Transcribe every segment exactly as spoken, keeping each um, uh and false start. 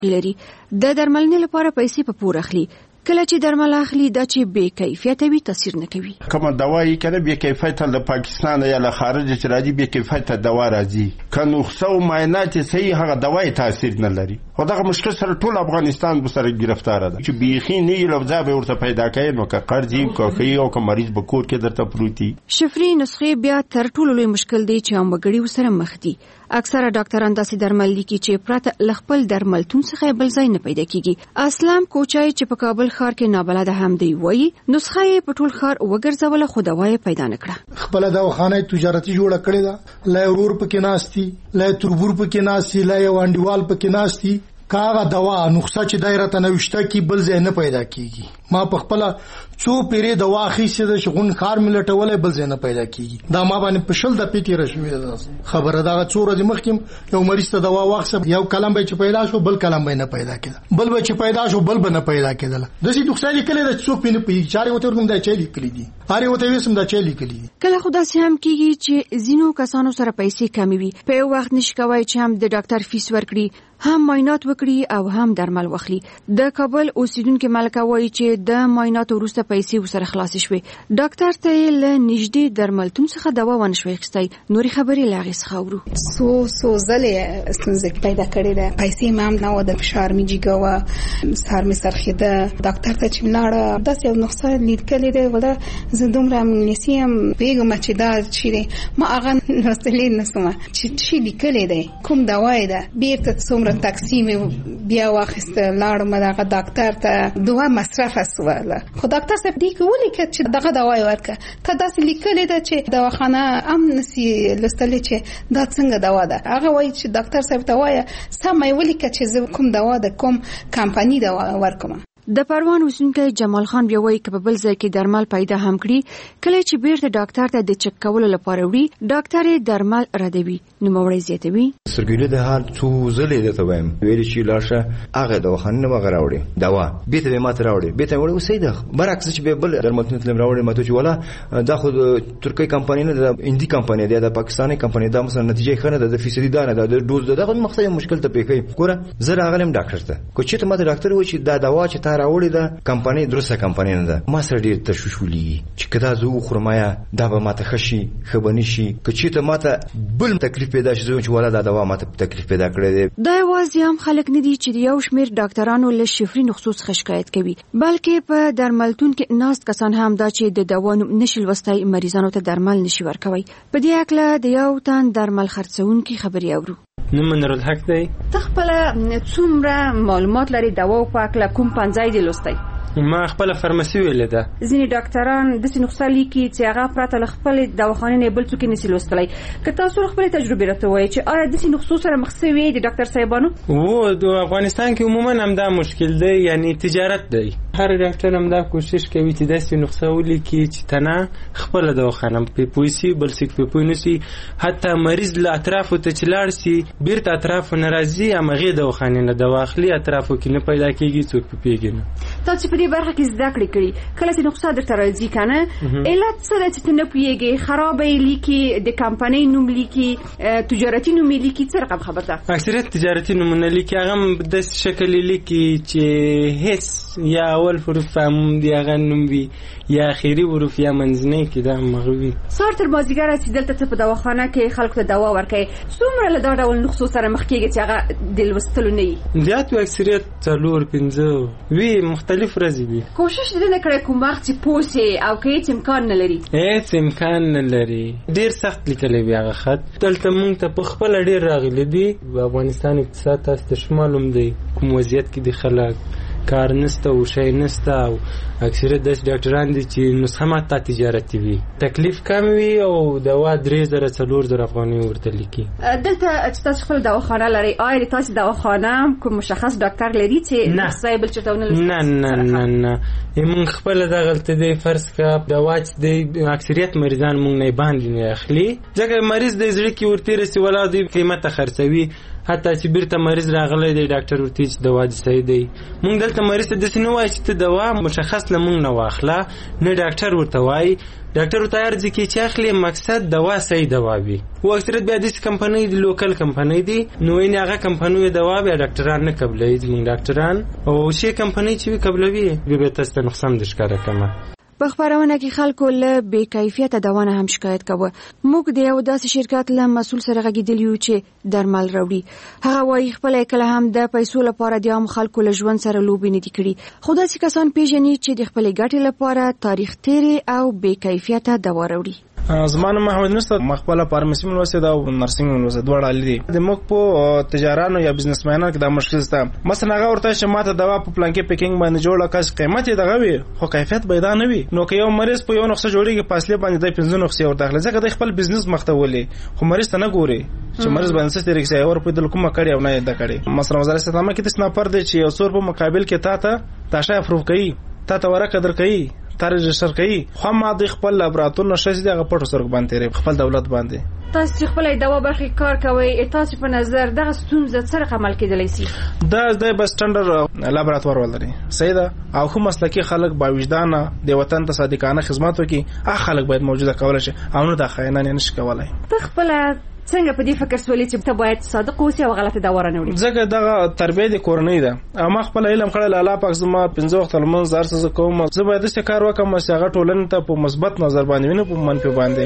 لري. د درملنې لپاره پیسې په پور اخلي. کله چې درمل اخلي دا چې بې کیفیته وي تاثیر نه کوي. کومه دوا یې کنه بې کیفیته له پاکستان یا له خارج چې راځي بې کیفیته دوا راځي. که نسخه او معاینات صحیح هغه دوا تاثیر نه لري. خو دغه مشکل سره ټول افغانستان به سره گرفتار ده چې بیخي نه لفظه به ورته پیدا کوي نو که قرض یې کوي او که مریض به کور کې درته پروتي. شفري نسخې بیا تر ټولو لوی مشکل دی چې عام وګړي ورسره مخ دي. اکثره ډاکټران داسې درمل لیکي چې پراته ل خپل درملتون څخه بل ځای نه پیدا کیږي. اسلام کوچای چې په کابل ښار کې نابلده هم دی وایي نسخه یې په ټول ښار وګرځوله خو دوا یې پیدا نه کړه. خپل دواخانه تجارتي جوړه کړې ده، لا ورور پکې ناشتي، لا تربور پکې ناشتي، لا یو انډیوال پکې ناشتي. کاغه دوا نسخه چې دایره ته نوښته کی بل ځای نه پیدا کیږي. ما په خپل څو پیری دوا خېسه د شغون خار ملټولې بل ځای نه پیدا کیږي. دا ما باندې پښل د پیټي رشوي ده. خبره دا څو ورځې مخکې یو مریض ته دوا واخصه یو کلم به چې پیدا شو بل کلم به نه پیدا کېده، بل به چې پیدا شو بل به نه پیدا کېدل. د دې نسخه لیکلې د څو پینې په چاري وته ورته دا چي لیکلې دي، هاري وته وسم دا چي لیکلې. کله خو داسې هم کیږي چې زینو کسانو سره پیسې کمی وي، په یو وخت نشي کوي چې هم د ډاکټر فیس ورکړي، هم معاینات وکړي او هم درمل واخلي. د کابل اوسیدونکو ملکه وایي چې د معاینات وروسته پیسې وسره خلاص شوې. ډاکټر ته له نږدې درملتون څخه دوا ونه شوې اخیستی. نورې خبرې له هغې څخه اورو. څو څو ځلې ستونزې پیدا کړې ده، پیسې مې هم نه وه، د فشار مې جګه وه، سر مې څرخېده. ډاکټر ته چې ولاړه داسې یو نسخه لیکلې ده، ولا زه دومره انګلیسي هم پوهېږم چې دا چې دی ما هغه لوستلی نه سومه چې څه لیکلی دی، کوم دوا یې ده. بېرته څومره تقسیم بیا واخیسته، لاړم دغه ډاکټر ته، دوا مصرف سوله. خو ډاکټر صاحب دې کې ولیکه چې دغه دوا یې ورکړه، ته داسې لیکلې ده چې دواخانه هم نسي لوستلی چې دا څنګه دوا ده. هغه وایي چې ډاکټر صاحب ته وایه سمه یې ولیکه چې زه کوم دوا د کوم کمپنۍ دوا ورکوم. د پروان اوسیدونکی جمال خان بیا وایي که په بل ځای کې درمل پیدا هم کړي، کله چې بیرته ډاکټر ته د چک کولو لپاره وړي ډاکټر یې درمل ردوي. نوموړی زیاتوي سرګیله د حال څو ځلې درته وایم ویل چې لاشه هغه دواخانه نه وغه راوړي دوا بیت به ماته راوړي بیت وړي اوسې ده برعکس چې به بل درملتون تلم راوړي ماته چې ولا دا خو ترکی کمپنۍ نه ده، هندي کمپنۍ ده، د پاکستاني کمپنۍ ده. مثلا نتیجه خنه ده، د فیصدي دانه ده، د ډوز ده. دا مقصد مشکل ته پیښي ګوره زه راغلم ډاکټر ته کو چې ته ماته ډاکټر و چې دا دوا چې تا راوړي ده کمپنۍ درسته کمپنۍ نه ده. ما سره ډیر تشویش ولي چې کدا زه خرمایا دا به ماته خشي خبني شي که چې ته ماته بل تکلیف پیدا شي چې ولا دا دوا ماته تکلیف پیدا کړی دی. دا یوازې هم خلک نه دي چې یو شمېر ډاکټرانو له شفري نسخو څخه شکایت کوي، بلکې په درملتون کې ناست کسان هم دا چې د دوا نوم نشي لوستی مریضانو ته درمل نشي ورکوي. په دې اړه د یو تن درمل خرڅونکي خبرې اورو. نوم نورالحق دی. ته خپل څومره معلومات لري دوا په اړه کوم پنځای دی لوستی؟ ما خپل فارماسي ویل ده. ځینې ډاکټران د څه نسخه لیکي چې هغه پراته له خپل دواخانې نه بل څوک نشي لوستلی. که تاسو خپل تجربه راته وایي چې آیا د څه نسخو سره مخ شوي د ډاکټر صاحبانو؟ و د افغانستان کې عموما هم دا مشکل دی، یعنی تجارت دی. هر ډاکټر هم دا کوشش کوي چې داسې نسخه ولیکي چې تنه خپل دواخانه په پویسي بل څوک په پوی نشي، حتی مریض له اطرافو ته چلاړ سي بیرته اطرافو ناراضي امغه دواخانې نه دواخلي اطرافو کې نه پیدا کیږي څوک په پیګي نه. تاسو په دې برخه کې زده کړې کړي کله چې نقصه درته راځي کنه علت څه ده چې نه پیږي خرابې لیکي د کمپنۍ نوم لیکي تجارتي نوم لیکي څه رقم خبر ده؟ اکثریت تجارتي نومونه لیکي هغه د شکل لیکي چې هیڅ یا اول حرف هم دی هغه نوم وي یا اخیری حرف یا منځنی کې دا مغوي. سار تر بازیګر چې دلته په دواخانه کې خلکو ته دوا ورکړي څومره له دا ډول نسخو سره مخ کېږي چې هغه د لوستلو نه وي؟ زیات اکثریت څلور پنځه وی مختلف راځي وي. کوشش دې نه کړی کوم وخت چې پوسې او کې هیڅ امکان نه لري؟ هیڅ امکان نه لري، ډیر سخت لیکلی وي هغه خط. دلته مونږ ته په خپل ډیر راغلی دي. افغانستان اقتصاد تاسو ته شمالوم دی کوم وضعیت کې دي، خلک کار نسته او شی نسته او اکثریت داس ډاکټران دي چې نسخه ماته تجارتي وي، تکلیف کم وي او دوا درې زره څلور زره افغانۍ ورته لیکي. دلته چې تاسو خپل دواخانه لري آیا تاسو دواخانه کوم مشخص ډاکټر لري چې نسخه بل چټونه لري؟ نه نه نه نه موږ خپل د غلطه دی فرض کا دوا چې د اکثریت مریضان موږ نه باندې نه اخلي ځکه مریض د زړه کې ورته رسي ولا د قیمته خرڅوي حتی چې بیرته مریض راغلی دی ډاکټر ورته چې دوا دې صحیح دی. موږ دلته مریض ته داسې نه وایي چې ته دوا مشخص له موږ نه واخله، نه ډاکټر ورته وایي. ډاکټر ورته عرض کوي چې اخلي مقصد دوا صحیح دوا وي. و اکثریت بیا داسې کمپنۍ دي لوکل کمپنۍ دي نو یې هغه کمپنیو دوا بیا ډاکټران نه قبلوي زموږ ډاکټران، او شي کمپنۍ چې وي قبلوي بیا تاسو ته نقصان د ښکاره کومه. په خبرونه کې خلکو له بې کیفیته دوا نه هم شکایت کوه. موږ د یو داسې شرکت له مسؤل سره غږیدلی یو چې درمل راوړي. هغه وایي خپل کله هم د پیسو لپاره د عام خلکو له ژوند سره لوبې نه دي کړي، خو داسې کسان پیژني چې د خپل ګټې لپاره تاریخ تیرې او بې کیفیته دوا راوړي. زما نوم محمد نصر، مخبله فارمسي مولوسه دا او نرسنګ مولوسه دوه ډول دي. د موږ په تجارانو یا بزنسمنانو کې دا مشکل شته. مثلا هغه ورته چې ماته دوا په پلان کې پیکینګ باندې جوړه کاش قیمت یې دغه وي خو کیفیت پیدا نه وي، نو که یو مریض په یو نقصه جوړیږي فاصله باندې د پنځه نقصه ورته اخلي ځکه د خپل بزنس مخته ولي، خو مریض ته نه ګوري چې مریض باندې څه طریقې سره ور په دل کومه کړی او نه یې د کړی. مثلا وزارت صحت کې د سناپر دی چې یو څور په مقابل کې تا ته تاشه افروف کوي، تا ته ورکه در کوي، تا رجستر کوي، خو ما د خپل لابراتور نشه دي هغه پټو سره باندې خپل دولت باندې. تاسو خپل دوا برخه کار کوي، تاسو په نظر دغه ستونزه سره عمل کېدلی شي؟ دا د بس سټانډرډ لابراتوار ولري صحیح ده، او خو مسلکي خلک با وجدانه د وطن ته صادقانه خدمت وکړي، هغه خلک باید موجوده کول شي او نه د خاینان نه شي کولای. ته خپل څنګه په دې فکر سولې چې ته باید صادق اوسې او غلطه دوا نه وړې؟ ځکه دغه تربیه د کورنۍ ده، اما خپل علم کړل الله پاک زما پنځه وخت لمونځ ارسه کوم، زه باید څه کار وکم چې هغه ټولنې ته په مثبت نظر باندې ویني، په منفي باندې.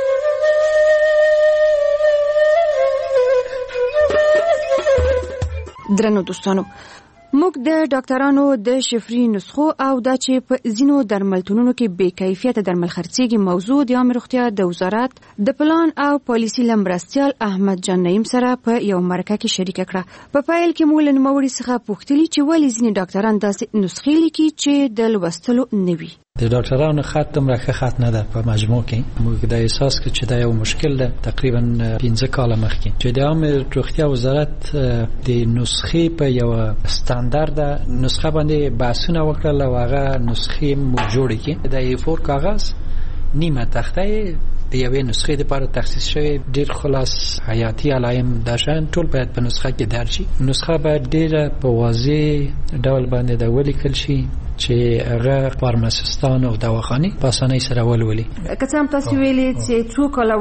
درنو دوستانو، موږ د ډاکټرانو د شفري نسخو او دا چې په ځینو درملتونونو کې بې کیفیته درمل خرڅېږي موضوع د عامه روغتیا د وزارت د پلان او پالیسي له مرستیال احمد جان نعیم سره په یو مرکه کې شریکه کړه. په پیل کې موږ له نوموړي څخه پوښتلي چې ولې ځینې ډاکټران داسې نسخې لیکي چې د لوستلو نه وي. د ډاکټرانو خط دومره ښه خط نه ده په مجموع کې. موږ د احساس کړ چې دا یو مشکل ده تقریبا پنځه کاله مخکې چې د عامه روغتیا وزارت د نسخې په یو ستاندارد نسخه باندې بحثونه وکړل او هغه نسخې مو جوړې کړې. د ای فور کاغذ نیمه تخته د یوې نسخې لپاره تخصیص شوی، ډېر خلاص حیاتي علایم دا شان ټول باید په نسخه کې درج شي. نسخه باید ډېر په واضح ډول باندې د ولیکل شي چې هغه فارماسیستان او دواخانې په اسانۍ سره ولولي. که څه هم تاسو ویلي چې څو کاله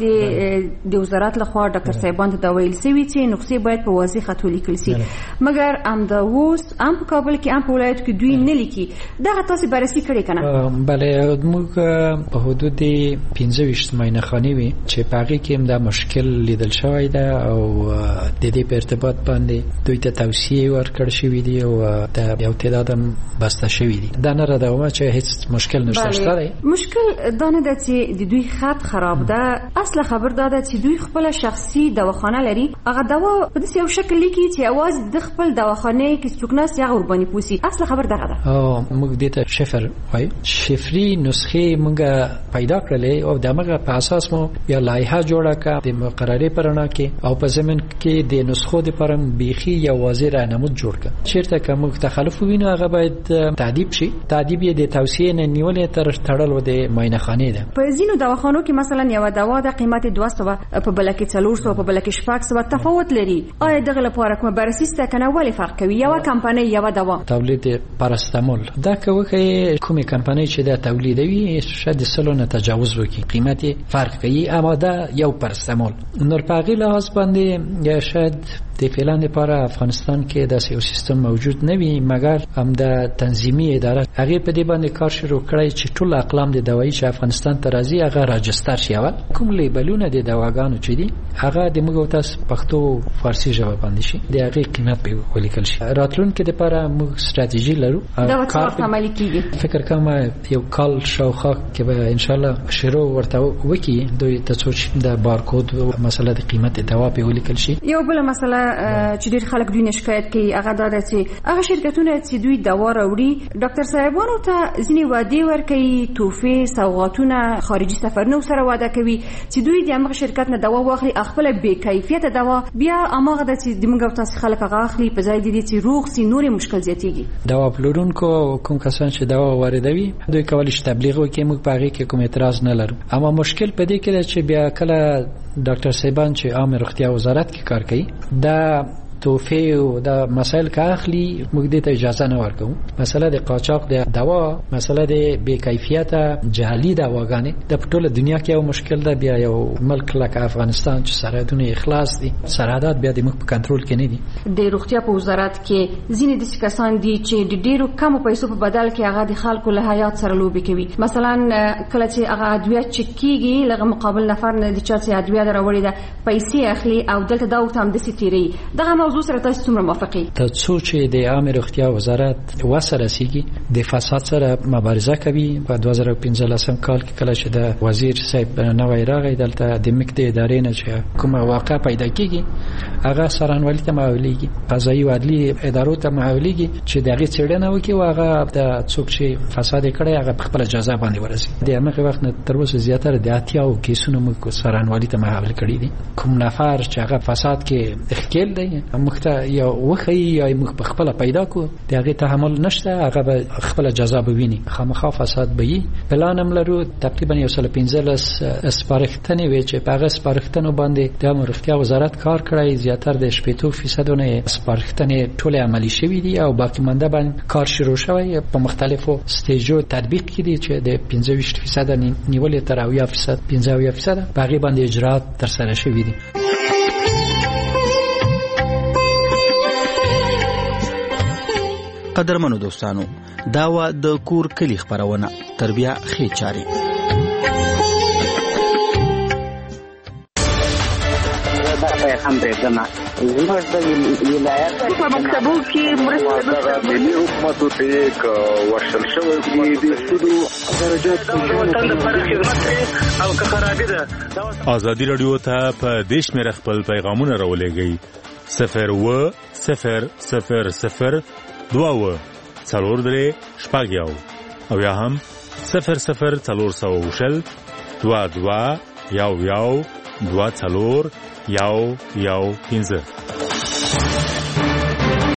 وړاندې د وزارت لخوا ډاکټر صاحبانو ته ویل شوي چې نسخې باید په واضح خط ولیکل شي، مګر همدا اوس هم په کابل کې هم په ولایت کې دوی نه لیکي. دغه تاسو بررسي کړې که نه؟ بله، موږ په حدود پنځه ویشت معاینهخانې وي چې په هغې کې هم دا مشکل لیدل شوی ده او د دې په ارتباط باندې دوی ته توصیې ورکړل شوي دي او د یو تعداد هم بسته شوي دي. دا نه راده چې هیڅ مشکل نشته شته دی. مشکل دا نه ده چې د دوی خط خراب ده، اصل خبر دا ده چې دوی خپل شخصي دواخانه لري، هغه دوا په داسې یو شکل لیکي چې اواز د خپل دواخانه کې څوک ناست هغه ور باندې پوسي. اصل خبر دغه ده. او موږ دې ته شفر وایو. شفري نسخې موږ پیدا کړلې او دغه په اساس مو بیا لایحه جوړه کړه د مقررې پرنا کې او په زمين کې د نسخو د پرم بيخي یا واضح راهنمود جوړ کړه. چیرته کوم تخلف وینو هغه باید تعدیب شي. تعدیب یې د توصیې نه نیولې تر تړلو د معاینهخانې ده. په ځینو دواخانو کې مثلا یو دوا د قیمت دوه سوه په بل کې څلور سوه په بل کې شپږ سوه تفاوت لري. آیا دغه لپاره کوم بررسي سته کنه ولې فرق کوي؟ یو کمپنۍ یو دوا تولید پاراستامول دا کوي کومه کمپنۍ چې دا تولیدوي شاید سلو نه تجاوز وکړي، قیمت فرق کوي، اما دا یو پاراستامول نور پاغي لحاظ باندې یا شاید د فعلا لپاره افغانستان کې داسې یو سیستم موجود نه وي، مګر هم د تنظیمي اداره هغه په دې باندې کار شروع کړی چې ټول اقلام د دوايي چې افغانستان ته راځي هغه راجستر شي. اول کوم لیبلونه د دواګانو چې دي هغه د موږ تاسو پښتو فارسی ژبه باندې شي، د هغه قیمت به ولیکل شي. راتلونکي لپاره موږ ستراتیژي لرو. دا څه عملي کیږي؟ فکر کوم یو کال شاوخوا کې به ان شاء الله شروع ورته وکي دوی ته څه د بارکود او مسله د قیمت دوا په ولیکل شي. یو بل مسله چې ډېر خلک دوی نه شکایت کوي هغه دا ده چې هغه شرکتونه چې دوی دوا راوړي ډاکټر صاحبانو ته ځینې وعدې ورکوي، تحفې، سوغاتونه، خارجي سفرونه سره وعده کوي چې دوی د هغه شرکت نه دوا واخلي، خپل بې کیفیته دوا بیا هغه د چې د موږ تاسو خلک هغه اخلي په ځای دي چې روغ سي، نورې مشکل زیاتېږي. دوا پلورونکو کوم کسان چې دوا واردوي دوی کولی شي تبلیغ وکړي، موږ په هغه کې کوم اعتراض نه لرو. اما مشکل په دې کې چې بیا کله ډاکټر صاحبان چې عامه روغتیا وزارت کې کار کوي دا توفی او د مسائل کا اخلي موږ دې ته اجازه نه ورکوم. مسله د قاچاق د دوا، مسله د بې کیفیته جعلي دواګانې د ټوله دنیا کې یو مشکل ده. بیا یو ملک لکه افغانستان چې سرحدونه اخلاص دي، سرحدات بیا د موږ په کنټرول کې نه دي. د روغتیا په وزارت کې ځینې د کسان دي چې د ډیرو کم پیسو په بدل کې هغه د خلکو له حیات سره لوبي کوي. مثلا کله چې هغه ادویه چکیږي لغه مقابل نفر نه د چا چې ادویه دراوړي ده پیسې اخلي او دلته دا ورته هم د سیتيري دغه موضوع سره تاسو څومره موافقي؟ ته څو چې د عامه روغتیا وزارت وسره سیږي د فساد سره مبارزه کوي. په دوه زره او پنځلسم کال کې کله چې د وزیر صاحب نوې راغی دلته د مکتب ادارې نه چې کومه واقع پیدا کیږي هغه سرانوالي ته محولېږي، قضایي او عدلي ادارو ته محولېږي چې دغه څېړنه وکړي او هغه د څوک چې فساد کړی هغه په خپل جزا باندې ورسي. د هغه وخت نه تر اوسه زیاتره د اتیا او کیسونو موږ سرانوالي ته محول کړی دي. کوم نفر چې هغه فساد کې اخکیل دی موږ ته یا وخی یا موږ په خپل پیدا کو دغه تحمل نشته، هغه به خپل جزا بویني. خامخا فساد به وي. پلانم لرو تقریبا یو سل پنځلس سپارښتنې وي چې په هغه سپارښتنو باندې د روغتیا وزارت کار کړی. زیاتره د شپږ فیصدونه سپارښتنې ټول عملی شوې دي او باقی مونده باندې کار شروع شوی په مختلفو سټیجو تطبیق کړي چې د پنځه ویشت فیصد نیولې تر اویا فیصد پنځه اویا فیصد باقی باندې اجرات تر سره شوي دي. قدرمنو دوستانو، دا وا د کور کلی خبرونه تربیه خې چاري. هم برېښنا زموږ د ولایت په مکتبو کې مرسته د ملي حکومت ته یک ورشل شوی دی د سودو درجات او که خرابې ده. ازادي رادیو ته په دیش مې خپل پیغامونه راولېږئ. صفر و صفر صفر صفر دوا و څلور درې شپږ یو او یا هم صفر صفر څلور سوه شل دوه دوه یو یو دوه څلور یو یو پنځه.